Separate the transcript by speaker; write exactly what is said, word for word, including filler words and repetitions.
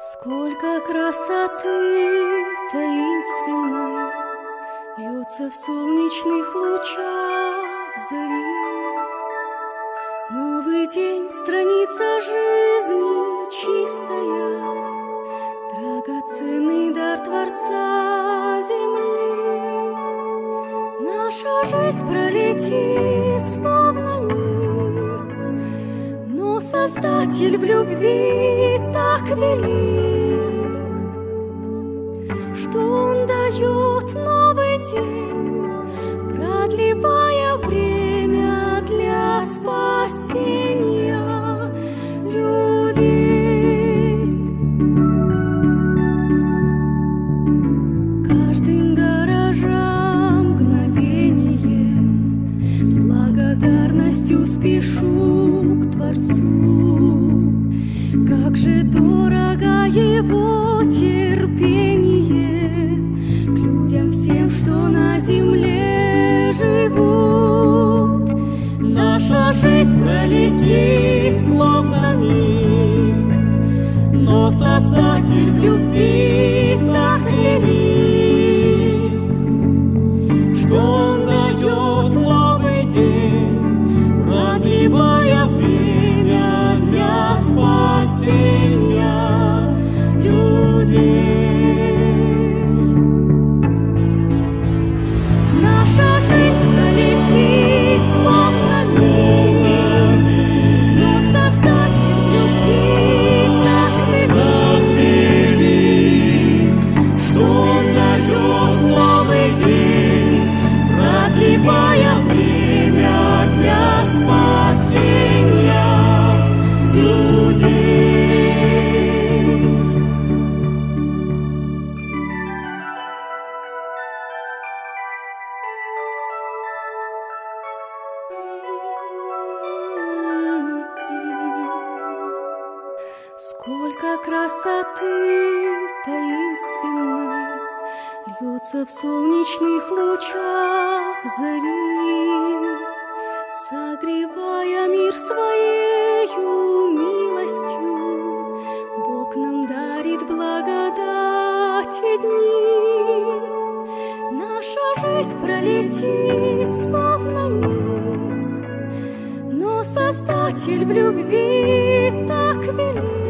Speaker 1: Сколько красоты таинственной льется в солнечных лучах зари. Новый день, страница жизни чистая, драгоценный дар Творца земли. Наша жизнь пролетит словно миг, но Создатель в любви так велик, что Он дает новый день, продлевая время для спасения людей. Каждым дорожам мгновением с благодарностью спешу к Творцу. Как же дорого Его терпение к людям всем, что на земле живут. Наша жизнь пролетит словно миг, но Создатель в любви так велик, что Он дает новый день, продлевая время для спасения людей. Наша жизнь пролетит словно миг, но Создатель в любви так велик, что Он дает новый день, продлевая время для спасения людей. Сколько красоты таинственной льется в солнечных лучах зари, согревая мир своею милостью. Бог нам дарит благодати дни. Наша жизнь пролетит словно миг, но Создатель в любви так велик,